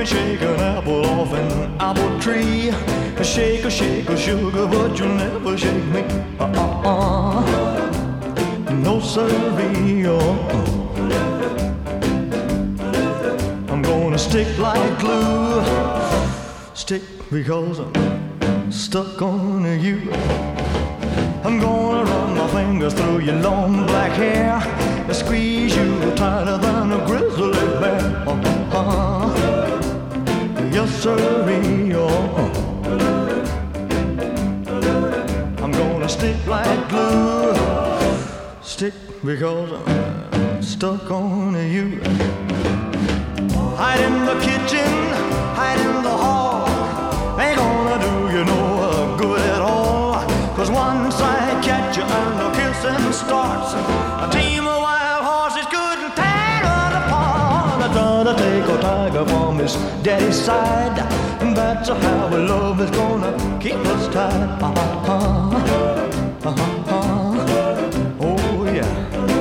shake an apple off an apple tree. Shake a sugar, but you'll never shake me. No siree. I'm gonna stick like glue. Stick because I'm stuck on you. I'm gonna run my fingers through your long black hair, squeeze you tighter than a grizzly bear. Yes, sirree. I'm gonna stick like glue. Stick because I'm stuck on you. Hide in the kitchen, hide in the hall. Ain't gonna do you no good at all. 'Cause once I catch you and the kissing starts, a team of wild horses couldn't tear us apart. I try to take a tiger from his daddy's side. That's how love is gonna keep us tied. Oh yeah.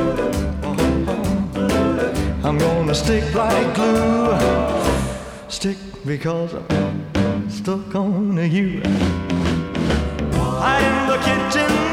I'm gonna stick like glue. Stick because I'm stuck on you. Hide in the kitchen,